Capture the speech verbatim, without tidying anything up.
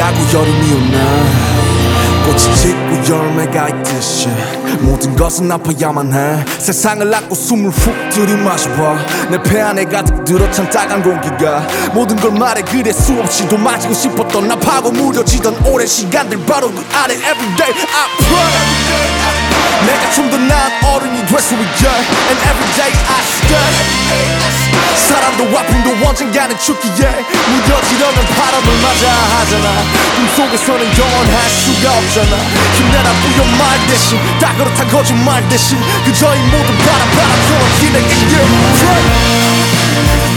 가고 여름이 오나 꽃이 짓고 열매가 있듯이 모든 것은 아파야만 해. 세상을 안고 숨을 훅 들이마셔봐. 내 폐 안에 가득 들어찬 따간 공기가 모든 걸 말해. 그래 수없이도 마시고 싶었던 나파고 무뎌지던 오랜 시간들 바로 그 아래. Everyday I pray 내가 좀 더 나은 어른이 될 수 있게. And everyday I stay. 사람도 아픔도 언젠가는 죽기에 무뎌지려면 바람을 맞아 하잖아. 꿈속에서는 영원할 수가 없잖아. 힘내라 부여 말 대신 다 그렇다 거짓말 대신 그저 이 모든 바람 바람처럼 기내게 yeah.